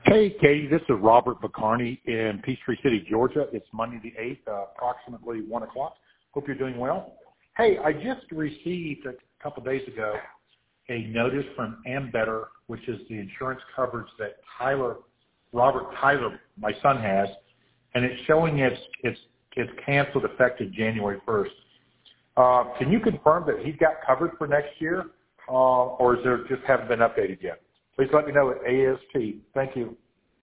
Hey, Katie, this is Robert McCarney in Peachtree City, Georgia. It's Monday the 8th, approximately 1 o'clock. Hope you're doing well. Hey, I just received a couple of days ago a notice from Ambetter, which is the insurance coverage that Robert Tyler, my son, has, and it's showing it's canceled effective January 1st. Can you confirm that he's got coverage for next year, or is there just haven't been updated yet? Please let me know at AST. Thank you.